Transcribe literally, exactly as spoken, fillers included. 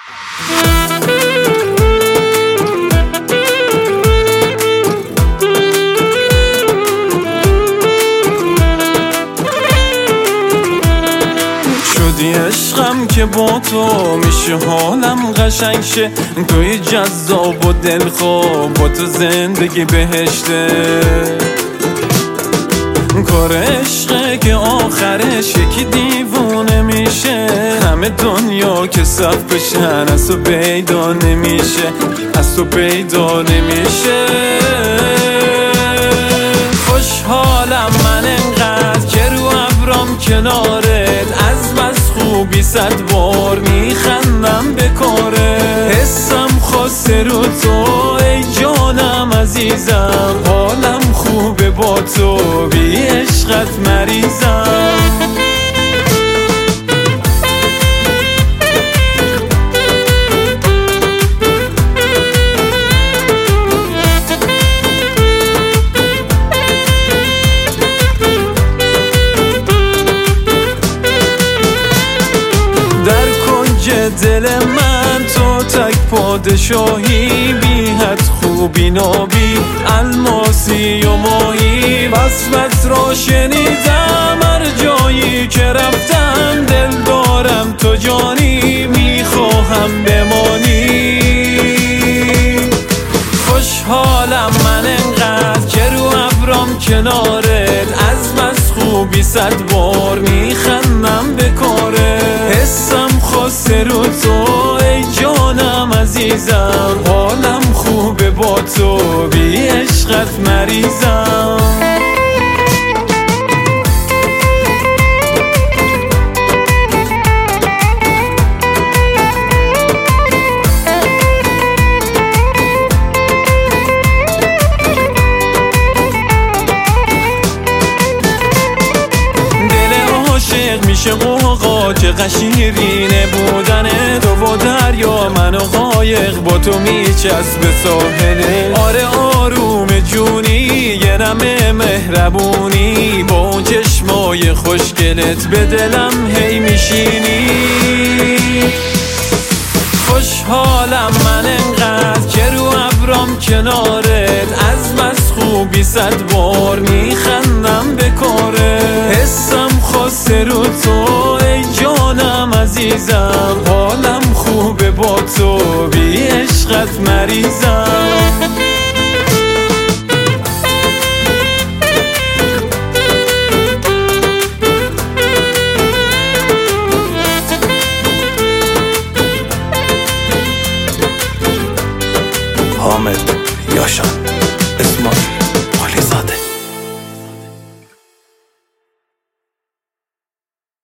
شدی عشقم که با تو میشه حالم قشنگ شه، توی جذاب و دلخواه، با تو زندگی بهشته. کار عشقه که آخرش یکی دیوونه میشه، همه دنیا که صف بشن از تو پیدا نمیشه، از تو پیدا نمیشه. خوشحالم من انقدر که رو ابرام کنارت، از بس خوبی صد بار میخندم به کارت. حسم خاصه رو تو ای جانم عزیزم، حالم خوبه با تو بی عشقت مریضم. دل من تو تک پادشاهی، بی حد خوبی نابی الماسی و ماهی. وصفت را شنیدم هر جایی که رفتم، دل دارم تو جانی میخواهم بمانی. خوشحالم من انقدر که رو ابرام کنارت، از بس خوبی صد بار میخندم به کارت. حسم خاصه رو تو ای جانم عزیزم، حالم خوبه با تو بی عشقت مریضم. میشه قوقا چقدر شیرینه بودنه، تو و دریا من و قایق با تو میچسب به ساحله. آره آروم جونی یه نمه مهربونی، با اون چشمای خوشگلت به دلم هی میشینی. خوشحالم من انقدر که رو ابرام کنارت، از بس خوبی صد بار میخندم به کارت. حسم خاصه رو تو ای جانم عزیزم، حالم خوبه با تو بی عشقت مریضم. حامد یاشان.